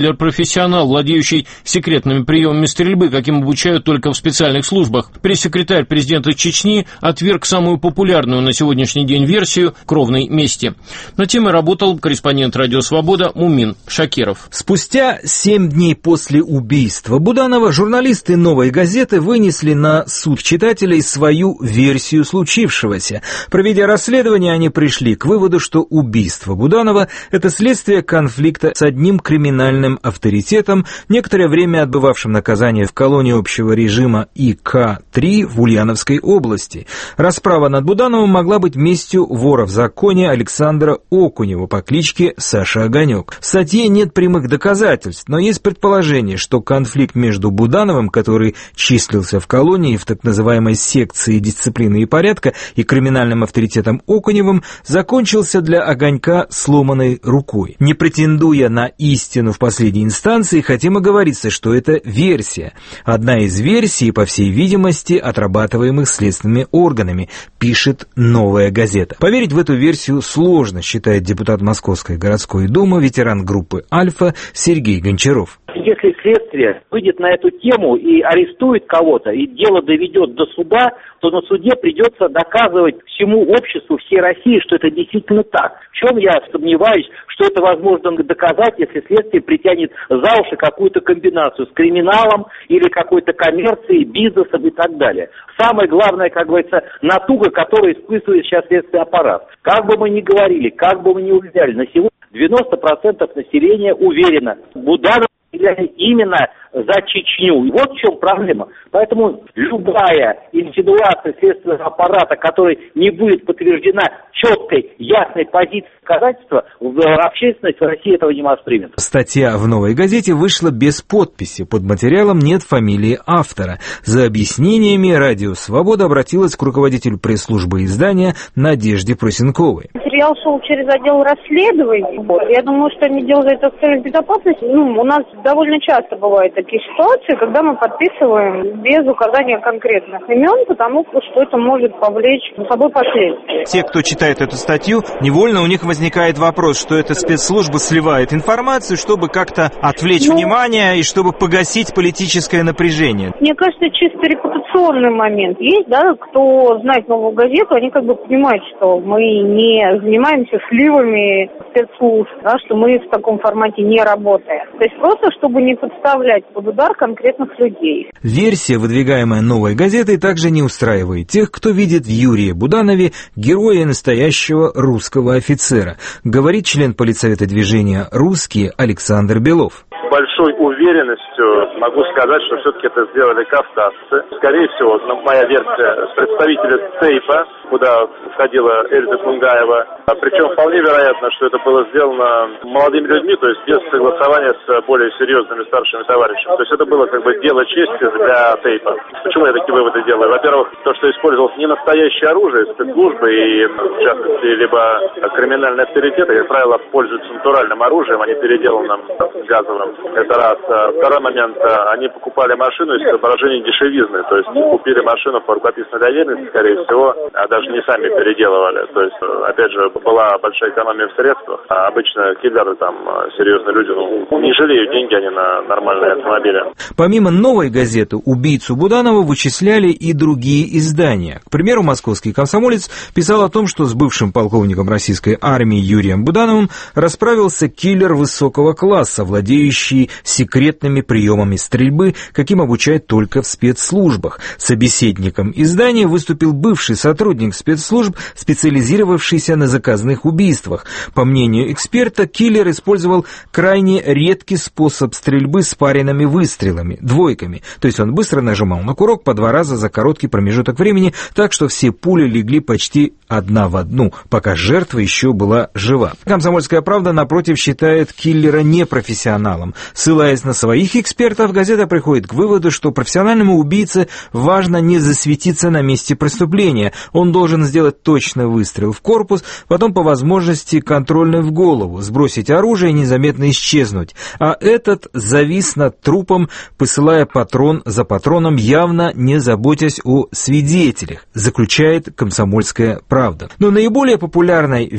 киллер-профессионал, владеющий секретными приемами стрельбы, каким обучают только в специальных службах. Пресс-секретарь президента Чечни отверг самую популярную на сегодняшний день версию кровной мести. Над темой работал корреспондент «Радио Свобода» Мумин Шакиров. Спустя семь дней после убийства Буданова журналисты «Новой газеты» вынесли на суд читателей свою версию случившегося. Проведя расследование, они пришли к выводу, что убийство Буданова – это следствие конфликта с одним криминальным авторитетом, некоторое время отбывавшим наказание в колонии общего режима И К три в Ульяновской области. Расправа над Будановым могла быть местью вора в законе Александра Окунева по кличке Саша Огонек. В статье нет прямых доказательств, но есть предположение, что конфликт между Будановым, который числился в колонии в так называемой секции дисциплины и порядка, и криминальным авторитетом Окуневым, закончился для Огонька сломанной рукой. Не претендуя на истину в последней инстанции, хотим оговориться, что это версия. Одна из версий, по всей видимости, отрабатываемых следственными органами, пишет «Новая газета». Поверить в эту версию сложно, считает депутат Московской городской думы, ветеран группы «Альфа» Сергей Гончаров. Если следствие выйдет на эту тему и арестует кого-то, и дело доведет до суда, то на суде придется доказывать всему обществу, всей России, что это действительно так. В чем я сомневаюсь, что это возможно доказать, если следствие притянет за уши какую-то комбинацию с криминалом или какой-то коммерцией, бизнесом и так далее. Самое главное, как говорится, натуга, которую испытывает сейчас следственный аппарат. Как бы мы ни говорили, как бы мы ни уверяли, на сегодня девяносто процентов населения уверено, Буданов именно за Чечню. И вот в чем проблема. Поэтому любая инсинуация следственного аппарата, которая не будет подтверждена четкой, ясной позицией доказательства, общественность в России этого не воспримет. Статья в «Новой газете» вышла без подписи. Под материалом нет фамилии автора. За объяснениями «Радио Свобода» обратилась к руководителю пресс-службы издания Надежде Просенковой. Материал шел через отдел расследований. Я думаю, что они делают это в целях безопасности. Ну, у нас довольно часто бывают такие ситуации, когда мы подписываем без указания конкретных имен, потому что это может повлечь за собой последствия. Те, кто читает эту статью, невольно у них возникает вопрос, что эта спецслужба сливает информацию, чтобы как-то отвлечь ну, внимание и чтобы погасить политическое напряжение. Мне кажется, чисто репутационный момент есть, да, кто знает «Новую газету», они как бы понимают, что мы не занимаемся сливами спецслужб, да, что мы в таком формате не работаем. То есть просто, чтобы не подставлять под удар конкретных людей. Версия, выдвигаемая «Новой газетой», также не устраивает тех, кто видит в Юрии Буданове героя настоящего русского офицера, говорит член политсовета движения «Русские» Александр Белов. Большой уверенностью могу сказать, что все-таки это сделали кавказцы. Скорее всего, моя версия, представители ЦЕЙПа, куда входила Эльза Кунгаева. А причем вполне вероятно, что это было сделано молодыми людьми, то есть без согласования с более серьезными старшими товарищами. То есть это было как бы дело чести для ЦЕЙПа. Почему я такие выводы делаю? Во-первых, то, что использовалось не настоящее оружие, спецслужбы и, в частности, либо криминальные авторитеты, как правило, пользуются натуральным оружием, а не переделанным газовым. Это раз. Второй момент. Они покупали машину из соображений дешевизны. То есть купили машину по рукописной доверенности, скорее всего, а даже не сами переделывали. То есть, опять же, была большая экономия в средствах. А обычно киллеры, там, серьезные люди, ну, не жалеют деньги они на нормальные автомобили. Помимо «Новой газеты», убийцу Буданова вычисляли и другие издания. К примеру, «Московский комсомолец» писал о том, что с бывшим полковником российской армии Юрием Будановым расправился киллер высокого класса, владеющий секретными приемами стрельбы, каким обучают только в спецслужбах. Собеседником издания выступил бывший сотрудник спецслужб, специализировавшийся на заказных убийствах. По мнению эксперта, киллер использовал крайне редкий способ стрельбы с паренными выстрелами, двойками. То есть он быстро нажимал на курок по два раза за короткий промежуток времени, так что все пули легли почти одна в одну, пока жертва еще была жива. «Комсомольская правда», напротив, считает киллера непрофессионалом. Ссылаясь на своих экспертов, газета приходит к выводу, что профессиональному убийце важно не засветиться на месте преступления. Он должен сделать точный выстрел в корпус, потом по возможности контрольный в голову, сбросить оружие и незаметно исчезнуть. А этот завис над трупом, посылая патрон за патроном, явно не заботясь о свидетелях, заключает «Комсомольская правда». Но наиболее популярной версией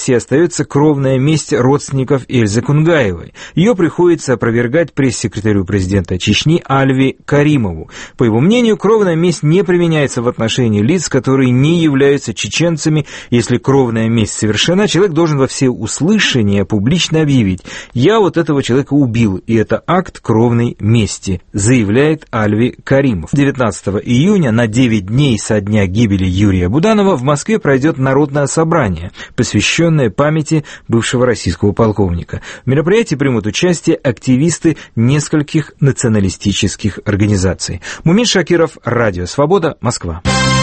версии остается кровная месть родственников Эльзы Кунгаевой. Ее приходится опровергать пресс-секретарю президента Чечни Альви Каримову. По его мнению, кровная месть не применяется в отношении лиц, которые не являются чеченцами. Если кровная месть совершена, человек должен во всеуслышание публично объявить: «Я вот этого человека убил, и это акт кровной мести», заявляет Альви Каримов. девятнадцатого июня, на девять дней со дня гибели Юрия Буданова, в Москве пройдет народное собрание, посвященное памяти бывшего российского полковника. В мероприятии примут участие активисты нескольких националистических организаций. Мумин Шакиров, Радио Свобода, Москва.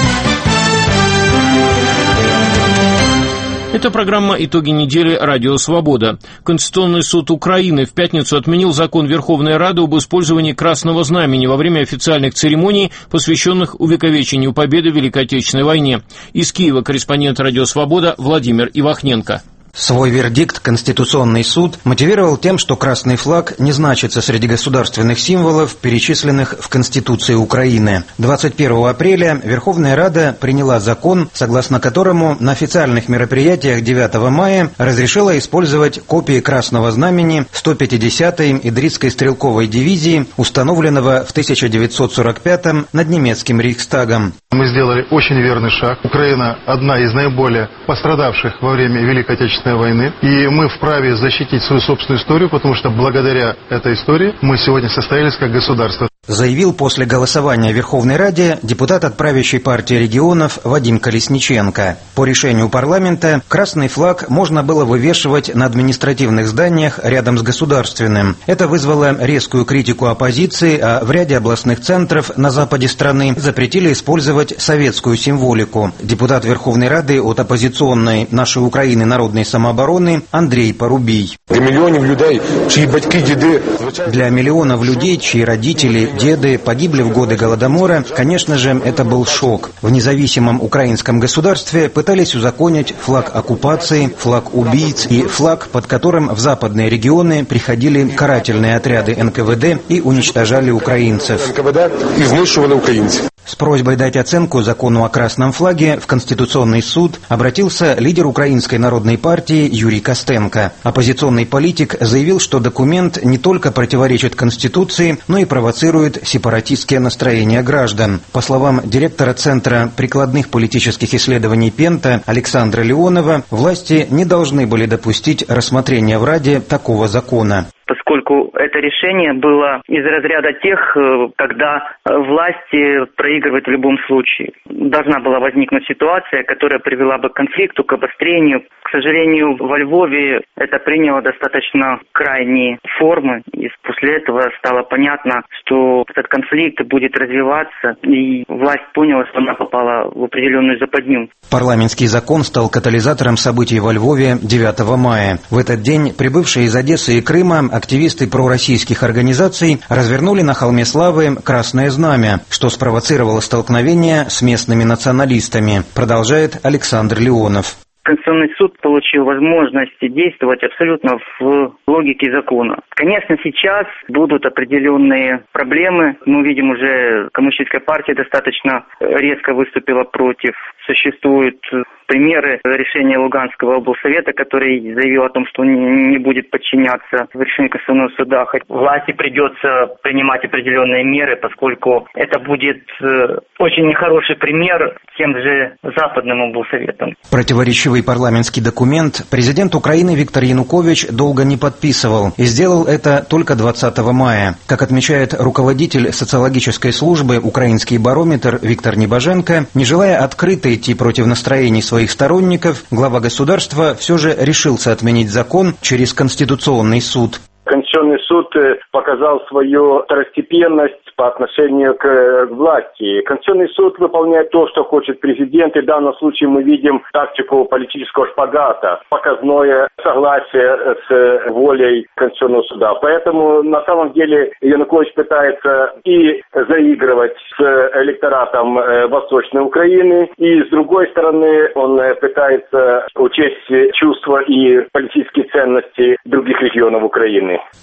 Это программа «Итоги недели. Радио Свобода». Конституционный суд Украины в пятницу отменил закон Верховной Рады об использовании Красного Знамени во время официальных церемоний, посвященных увековечению победы в Великой Отечественной войне. Из Киева корреспондент «Радио Свобода» Владимир Ивахненко. Свой вердикт Конституционный суд мотивировал тем, что красный флаг не значится среди государственных символов, перечисленных в Конституции Украины. двадцать первого апреля Верховная Рада приняла закон, согласно которому на официальных мероприятиях девятого мая разрешила использовать копии Красного Знамени сто пятидесятой Идритской стрелковой дивизии, установленного в тысяча девятьсот сорок пятом над немецким Рейхстагом. Мы сделали очень верный шаг. Украина одна из наиболее пострадавших во время Великой Отечественной войны, и мы вправе защитить свою собственную историю, потому что благодаря этой истории мы сегодня состоялись как государство. Заявил после голосования в Верховной Раде депутат от правящей партии регионов Вадим Колесниченко. По решению парламента красный флаг можно было вывешивать на административных зданиях рядом с государственным. Это вызвало резкую критику оппозиции, а в ряде областных центров на западе страны запретили использовать советскую символику. Депутат Верховной Рады от оппозиционной «Нашей Украины народной самообороны» Андрей Порубий. Для миллионов людей, чьи батьки, деды... Для миллионов людей, чьи родители, деды погибли в годы Голодомора, конечно же, это был шок. В независимом украинском государстве пытались узаконить флаг оккупации, флаг убийц и флаг, под которым в западные регионы приходили карательные отряды эн ка вэ дэ и уничтожали украинцев. эн ка вэ дэ изнищували украинцев. С просьбой дать оценку закону о красном флаге в Конституционный суд обратился лидер Украинской народной партии Юрий Костенко. Оппозиционный политик заявил, что документ не только противоречит Конституции, но и провоцирует сепаратистские настроения граждан. По словам директора Центра прикладных политических исследований «Пента» Александра Леонова, власти не должны были допустить рассмотрения в Раде такого закона. Поскольку это решение было из разряда тех, когда власти проигрывают в любом случае. Должна была возникнуть ситуация, которая привела бы к конфликту, к обострению. К сожалению, во Львове это приняло достаточно крайние формы, и после этого стало понятно, что этот конфликт будет развиваться, и власть поняла, что она попала в определенную западню. Парламентский закон стал катализатором событий во Львове девятого мая. В этот день прибывшие из Одессы и Крыма активисты пророссийских организаций развернули на Холме Славы Красное Знамя, что спровоцировало столкновение с местными националистами, продолжает Александр Леонов. Конституционный суд получил возможность действовать абсолютно в логике закона. Конечно, сейчас будут определенные проблемы. Мы видим, уже Коммунистическая партия достаточно резко выступила против. Существуют примеры решения Луганского облсовета, который заявил о том, что он не будет подчиняться решению Конституционного суда. Хоть власти придется принимать определенные меры, поскольку это будет очень нехороший пример тем же западным облсоветам. Противоречивый парламентский документ президент Украины Виктор Янукович долго не подписывал и сделал это только двадцатого мая. Как отмечает руководитель социологической службы «Украинский барометр» Виктор Небоженко, не желая открыто идти против настроений своих сторонников, глава государства все же решился отменить закон через Конституционный суд. Конституционный суд показал свою второстепенность по отношению к власти. Конституционный суд выполняет то, что хочет президент, и в данном случае мы видим тактику политического шпагата, показное согласие с волей Конституционного суда. Поэтому на самом деле Янукович пытается и заигрывать с электоратом Восточной Украины, и с другой стороны он пытается учесть чувства и политические ценности других регионов Украины.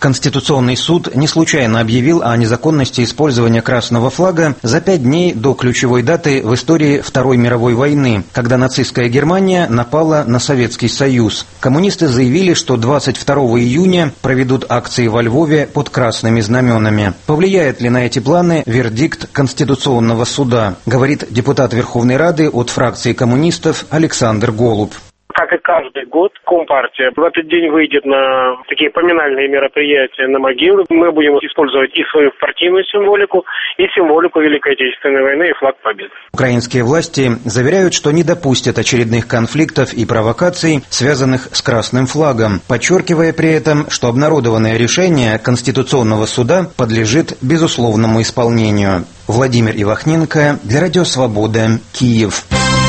Конституционный суд не случайно объявил о незаконности использования красного флага за пять дней до ключевой даты в истории Второй мировой войны, когда нацистская Германия напала на Советский Союз. Коммунисты заявили, что двадцать второго июня проведут акции во Львове под красными знаменами. Повлияет ли на эти планы вердикт Конституционного суда, говорит депутат Верховной Рады от фракции коммунистов Александр Голуб. Как и каждый год, Компартия в этот день выйдет на такие поминальные мероприятия на могилы. Мы будем использовать и свою партийную символику, и символику Великой Отечественной войны, и флаг Победы. Украинские власти заверяют, что не допустят очередных конфликтов и провокаций, связанных с красным флагом, подчеркивая при этом, что обнародованное решение Конституционного суда подлежит безусловному исполнению. Владимир Ивахненко для Радио Свобода, Киев.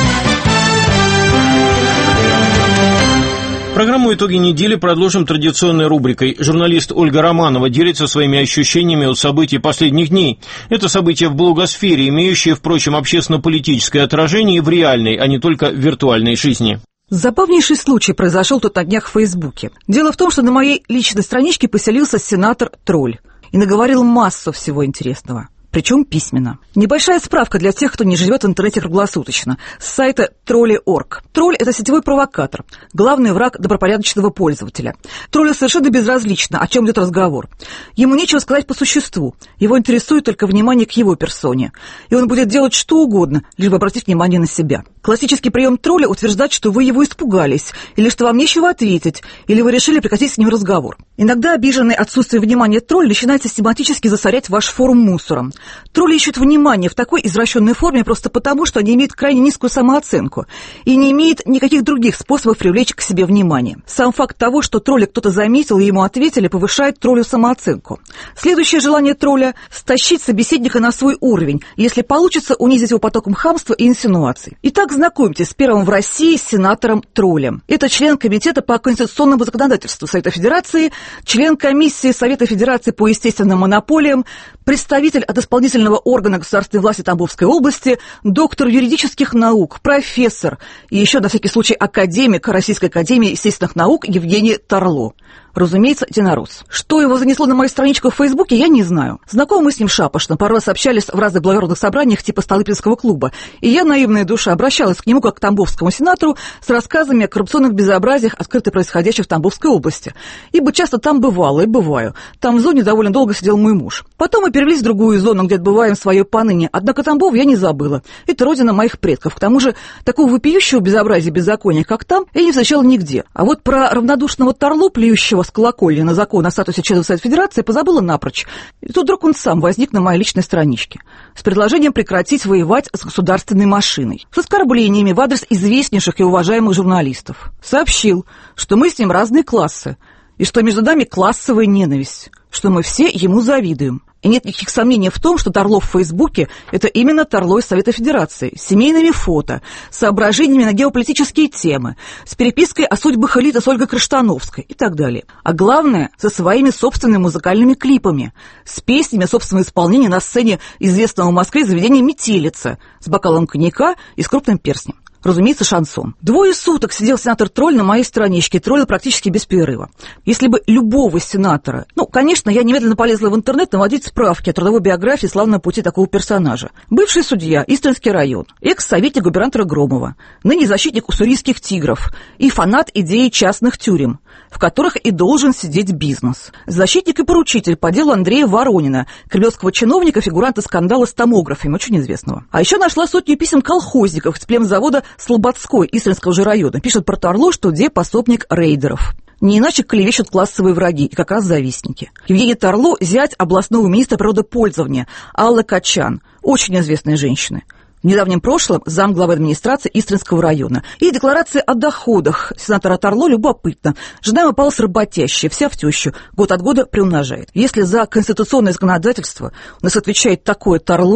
Программу «Итоги недели» продолжим традиционной рубрикой. Журналист Ольга Романова делится своими ощущениями от событий последних дней. Это события в блогосфере, имеющие, впрочем, общественно-политическое отражение в реальной, а не только в виртуальной жизни. Забавнейший случай произошел тут на днях в Фейсбуке. Дело в том, что на моей личной страничке поселился сенатор-тролль и наговорил массу всего интересного. Причем письменно. Небольшая справка для тех, кто не живет в интернете круглосуточно. С сайта тролли точка орг. Тролль – это сетевой провокатор, главный враг добропорядочного пользователя. Троллю совершенно безразлично, о чем идет разговор. Ему нечего сказать по существу. Его интересует только внимание к его персоне. И он будет делать что угодно, лишь бы обратить внимание на себя. Классический прием тролля – утверждать, что вы его испугались, или что вам нечего ответить, или вы решили прекратить с ним разговор. Иногда обиженный отсутствием внимания тролль начинает систематически засорять ваш форум мусором. Тролли ищут внимание в такой извращенной форме просто потому, что они имеют крайне низкую самооценку и не имеют никаких других способов привлечь к себе внимание. Сам факт того, что тролля кто-то заметил и ему ответили, повышает троллю самооценку. Следующее желание тролля – стащить собеседника на свой уровень, если получится, унизить его потоком хамства и инсинуаций. Итак, знакомьтесь с первым в России сенатором-троллем. Это член Комитета по конституционному законодательству Совета Федерации, член комиссии Совета Федерации по естественным монополиям, представитель от исполнительного органа государственной власти Тамбовской области, доктор юридических наук, профессор и еще, на всякий случай, академик Российской академии естественных наук Евгений Тарло. Разумеется, единорос. Что его занесло на мою страничку в Фейсбуке, я не знаю. Знакомы мы с ним шапошно, пару раз общались в разных благородных собраниях типа Столыпинского клуба, и я, наивная душа, обращалась к нему как к тамбовскому сенатору с рассказами о коррупционных безобразиях, открыто происходящих в Тамбовской области. Ибо часто там бывала и бываю. Там в зоне довольно долго сидел мой муж. Потом мы перевелись в другую зону, где отбываем свое поныне, однако Тамбов я не забыла. Это родина моих предков. К тому же такого вопиющего безобразия и беззакония, как там, я не встречала нигде. А вот про равнодушного Тарло, плюющего с колокольни на закон о статусе члена Совета Федерации, позабыла напрочь. И тут вдруг он сам возник на моей личной страничке с предложением прекратить воевать с государственной машиной, с оскорблениями в адрес известнейших и уважаемых журналистов. Сообщил, что мы с ним разные классы, и что между нами классовая ненависть, что мы все ему завидуем. И нет никаких сомнений в том, что Тарло в Фейсбуке – это именно Тарло из Совета Федерации, с семейными фото, с соображениями на геополитические темы, с перепиской о судьбах элиты с Ольгой Криштановской и так далее. А главное – со своими собственными музыкальными клипами, с песнями собственного исполнения на сцене известного в Москве заведения «Метелица» с бокалом коньяка и с крупным перстнем. Разумеется, шансон. Двое суток сидел сенатор-тролль на моей страничке, троллил практически без перерыва. Если бы любого сенатора... Ну, конечно, я немедленно полезла в интернет наводить справки о трудовой биографии славного пути такого персонажа. Бывший судья, Истринский район, экс-советник губернатора Громова, ныне защитник уссурийских тигров и фанат идеи частных тюрем, в которых и должен сидеть бизнес. Защитник и поручитель по делу Андрея Воронина, кремлевского чиновника, фигуранта скандала с томографами, очень известного. А еще нашла сотню писем колхозников с племзавода Слободской Истринского же района. Пишет про Тарло, что где пособник рейдеров. Не иначе клевещут классовые враги и как раз завистники. Евгений Тарло – зять областного министра природопользования Аллы Качан, очень известной женщины. В недавнем прошлом замглавы администрации Истринского района. И декларация о доходах сенатора Тарло любопытна. Жена ему попалась работящая, вся в тещу, год от года приумножает. Если за конституционное законодательство у нас отвечает такое Тарло,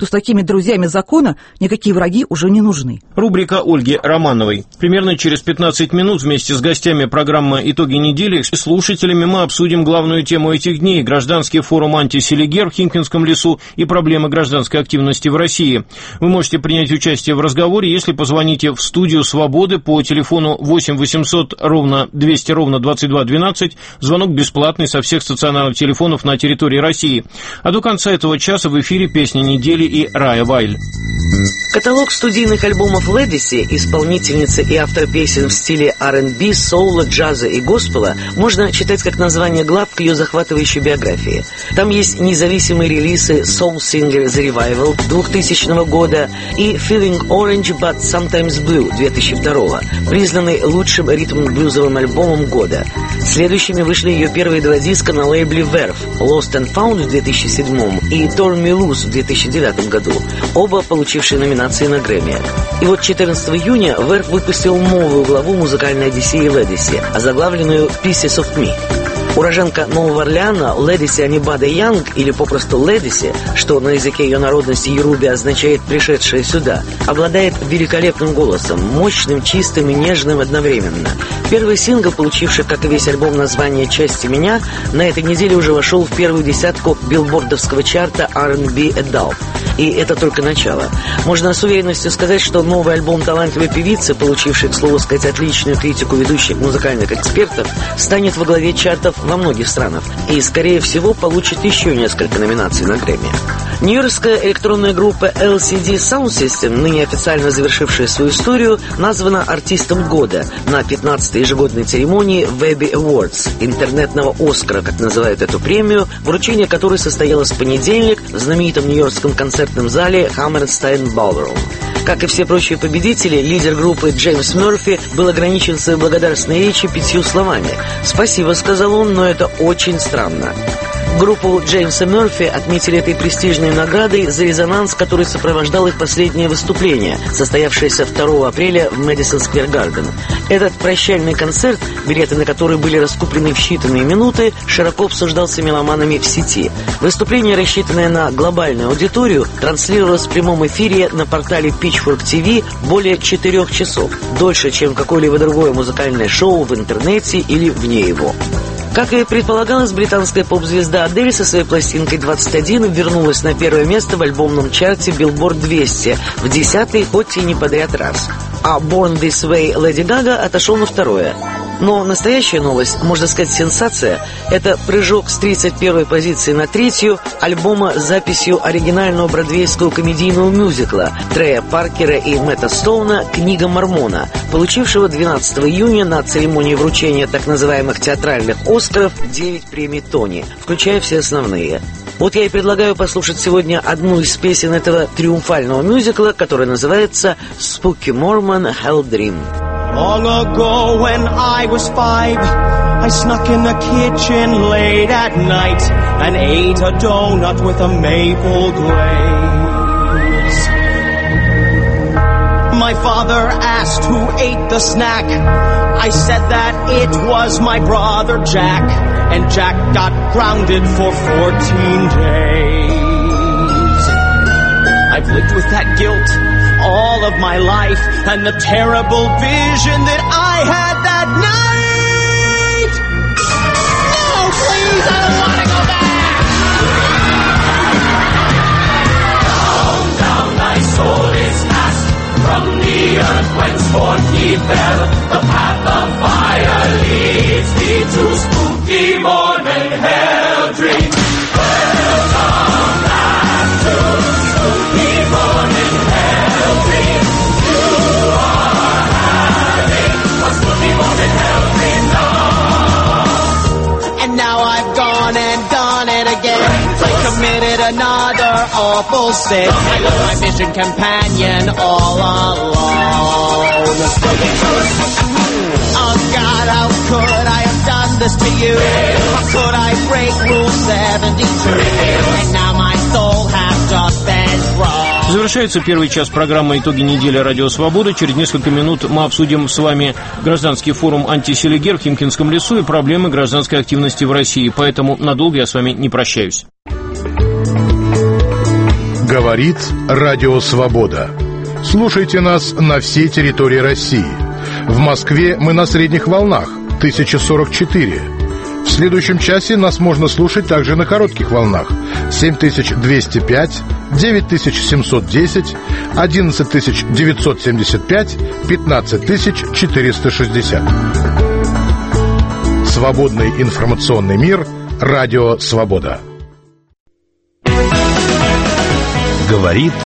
то с такими друзьями закона никакие враги уже не нужны. Рубрика Ольги Романовой. Примерно через пятнадцать минут вместе с гостями программы «Итоги недели» с слушателями мы обсудим главную тему этих дней – гражданский форум «Антиселигер» в Химкинском лесу и проблемы гражданской активности в России. Вы можете принять участие в разговоре, если позвоните в студию «Свободы» по телефону восемь восемьсот ровно двести ровно двадцать два двенадцать. Звонок бесплатный со всех стационарных телефонов на территории России. А до конца этого часа в эфире «Песни недели» и Рая Вайль. Каталог студийных альбомов Лэдиси, исполнительницы и автор песен в стиле ар энд би, соула, джаза и госпела, можно читать как название глав к ее захватывающей биографии. Там есть независимые релизы Soul Singer The Revival двухтысячного года и Feeling Orange But Sometimes Blue две тысячи второго, признанный лучшим ритм-блюзовым альбомом года. Следующими вышли ее первые два диска на лейбле Verve Lost and Found в две тысячи седьмом и Torn Me Loose в две тысячи девятом году, оба получившие номинации на Грэмми. И вот четырнадцатого июня Verve выпустил новую главу музыкальной одиссеи Лэдиси, озаглавленную Pieces of Me. Уроженка Нового Орлеана Лэдиси Анибада Янг, или попросту Лэдиси, что на языке ее народности Йоруба означает «пришедшая сюда», обладает великолепным голосом, мощным, чистым и нежным одновременно. Первый сингл, получивший, как и весь альбом, название «Части меня», на этой неделе уже вошел в первую десятку билбордовского чарта ар энд би Adult. И это только начало. Можно с уверенностью сказать, что новый альбом талантливой певицы, получивший, к слову сказать, отличную критику ведущих музыкальных экспертов, станет во главе чартов во многих странах и, скорее всего, получит еще несколько номинаций на Грэмми. Нью-Йоркская электронная группа эл си ди Sound System, ныне официально завершившая свою историю, названа артистом года на пятнадцатой ежегодной церемонии Webby Awards, интернетного Оскара, как называют эту премию, вручение которой состоялось в понедельник в знаменитом нью-йоркском концертном зале Hammerstein Ballroom. Как и все прочие победители, лидер группы Джеймс Мерфи был ограничен в своей благодарственной речи пятью словами. «Спасибо», — сказал он, — «но это очень странно». Группу Джеймса Мерфи отметили этой престижной наградой за резонанс, который сопровождал их последнее выступление, состоявшееся второго апреля в Мэдисон Сквер Гарден. Этот прощальный концерт, билеты на который были раскуплены в считанные минуты, широко обсуждался меломанами в сети. Выступление, рассчитанное на глобальную аудиторию, транслировалось в прямом эфире на портале Pitchfork ти ви более четырех часов, дольше, чем какое-либо другое музыкальное шоу в интернете или вне его. Как и предполагалось, британская поп-звезда Адель со своей пластинкой двадцать один вернулась на первое место в альбомном чарте Billboard двести, в десятый, хоть и не подряд раз. А Born This Way Леди Гага отошел на второе. Но настоящая новость, можно сказать, сенсация, это прыжок с тридцать первой позиции на третью альбома с записью оригинального бродвейского комедийного мюзикла Трея Паркера и Мэтта Стоуна «Книга Мормона», получившего двенадцатого июня на церемонии вручения так называемых театральных «Оскаров» девять премий Тони, включая все основные. Вот я и предлагаю послушать сегодня одну из песен этого триумфального мюзикла, которая называется «Spooky Mormon Hell Dream». Long ago when I was five, I snuck in the kitchen late at night and ate a donut with a maple glaze. My father asked who ate the snack. I said that it was my brother Jack, and Jack got grounded for fourteen days. I've lived with that guilt all of my life, and the terrible vision that I had that night. No, please, I don't want to go back. Down, down, thy soul is cast from the earth whence forth he fell. The path of fire leads thee to spooky morning hell dream. Welcome back to spooky morning hell dream. You are having a spooky morning hell dream now. And now I've gone and done it again. I committed another awful sin. I left my vision companion all alone. Oh God, how could I have done this to you? How could I break rule seventy-two? And now my soul has just been thrown. Завершается первый час программы «Итоги недели. Радио Свобода». Через несколько минут мы обсудим с вами гражданский форум «Антиселигер» в Химкинском лесу и проблемы гражданской активности в России. Поэтому надолго я с вами не прощаюсь. Говорит Радио Свобода. Слушайте нас на всей территории России. В Москве мы на средних волнах тысяча сорок четыре. В следующем часе нас можно слушать также на коротких волнах семь тысяч двести пять, девять тысяч семьсот десять, одиннадцать тысяч девятьсот семьдесят пять, пятнадцать тысяч четыреста шестьдесят. Свободный информационный мир. Радио Свобода. Говорит